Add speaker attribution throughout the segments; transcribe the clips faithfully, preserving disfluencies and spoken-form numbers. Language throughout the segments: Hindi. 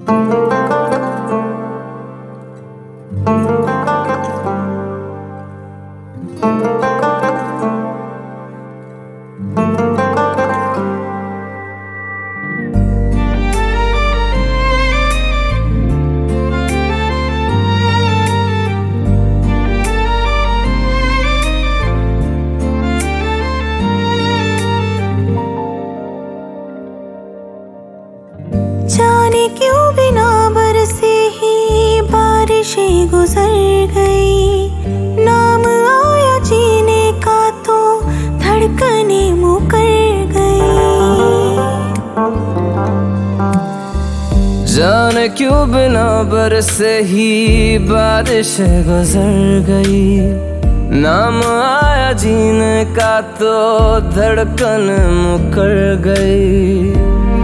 Speaker 1: जाने क्यों बिना बरसे ही बारिशें गुजर गई। नाम आया जीने का तो धड़कनें मुकर गई।
Speaker 2: जाने क्यों बिना बरसे ही बारिशें गुजर गई। नाम आया जीने का तो धड़कन मुकर गई।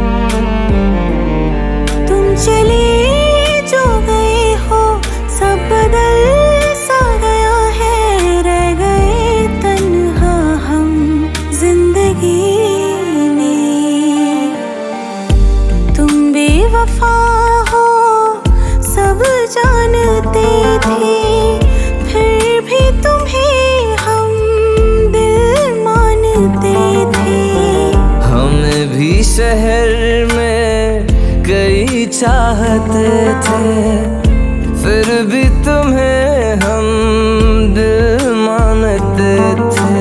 Speaker 1: चले जो गए हो सब बदल सा गया है। रह गए तन्हा हम जिंदगी में। तुम बेवफा हो सब जानते थे, फिर भी तुम्हें हम दिल मानते थे।
Speaker 2: हमें भी शहर में कई चाहते थे, फिर भी तुम्हें हम दिल मानते थे।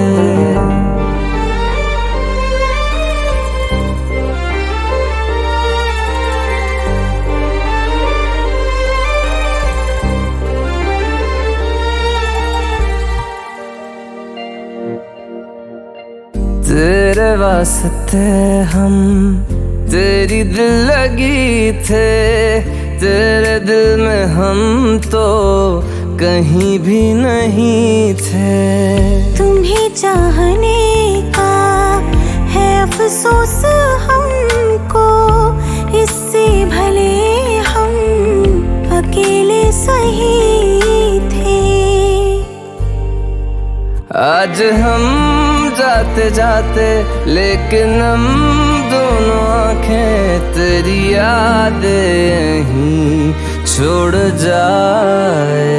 Speaker 2: तेरे वास्ते हम तेरी दिल लगी थे। तेरे दिल में हम तो कहीं भी नहीं थे।
Speaker 1: तुम्हें चाहने का है अफसोस हमको, इससे भले हम अकेले सही थे।
Speaker 2: आज हम जाते जाते लेकिन हम दोनों आंखें तेरी यादें यहीं छोड़ जाए।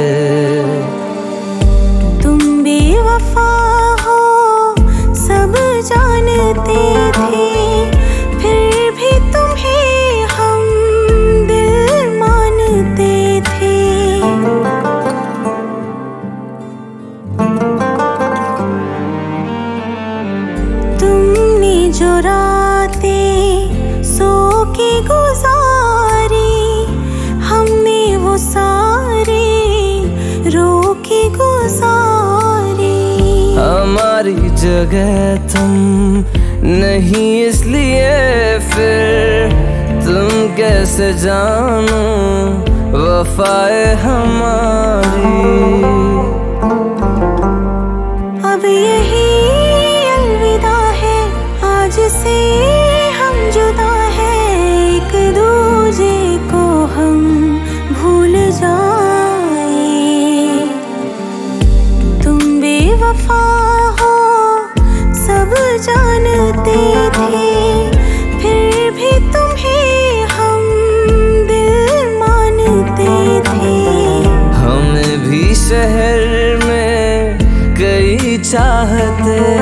Speaker 1: तुम बेवफा हो सब जानते थे, फिर भी तुम्हें हम दिल मानते थे। तुमने जो रातें सो के गुजारी, हमने वो सारे रो के गुजारी।
Speaker 2: हमारी जगह तुम नहीं इसलिए फिर तुम कैसे जानो वफाए हमारी।
Speaker 1: अब यही अलविदा है, आज से हम जुदा हैं। एक दूजे को हम भूल जाए। तुम बेवफा हो सब जानते थे, फिर भी तुम्हें हम दिल मानते थे।
Speaker 2: हमें भी शहर में कई चाहते